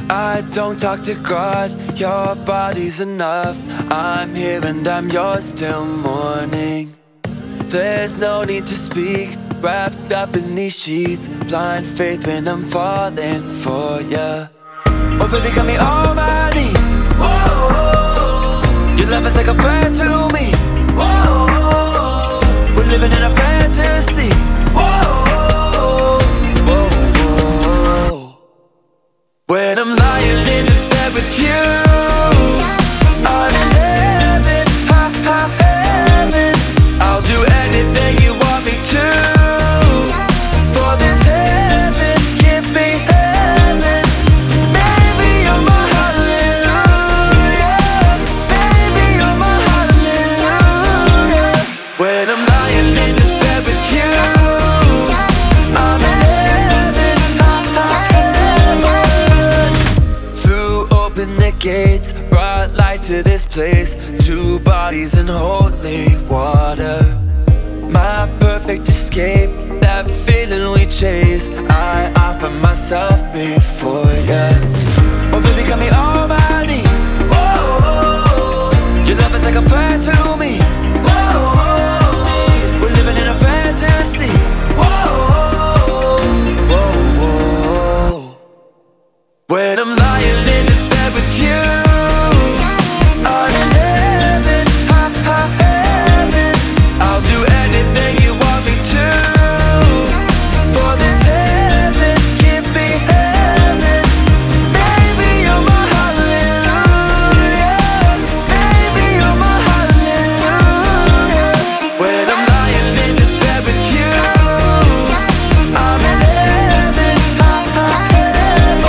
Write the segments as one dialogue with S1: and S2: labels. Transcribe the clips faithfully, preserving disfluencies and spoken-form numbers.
S1: I don't talk to God, your body's enough. I'm here and I'm yours till morning. There's no need to speak, wrapped up in these sheets. Blind faith when I'm falling for ya. Oh baby, got me on my knees. Whoa, your love is like a prayer to me. Whoa, we're living in a fantasy. Whoa, whoa, whoa. When I'm lying in this bed with you, I'm in heaven, ha, ha, heaven. I'll do anything you want me to. For this heaven, give me heaven. Baby, you're my hallelujah. Baby, you're my hallelujah. When I'm lying in this bed with you, I'm in heaven, ha, ha, heaven. Through open the gates, brought light to this place. Two bodies in holy water, my perfect escape, that feeling we chase. I offer myself before ya. Oh baby, got me on my knees. Whoa, your love is like a prayer to me. Whoa, we're living in a fantasy. Whoa, whoa, whoa. When I'm lying in this bed with you, I'm in heaven, ha, ha, heaven. I'll do anything you want me to. For this heaven, give me heaven. Baby, you're my hallelujah. Baby, you're my hallelujah. When I'm lying in this bed with you, I'm in heaven, ha, ha, heaven.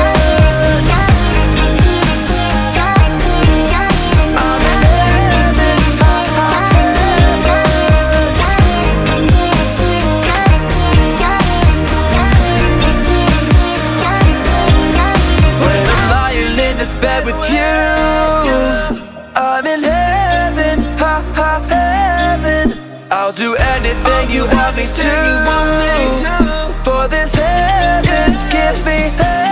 S1: I'm in heaven, ha, ha, heaven. When I'm lying in this bed with you, I'm in heaven, ha, ha, heaven. I'll do anything you want me to. For this heaven, give me heaven.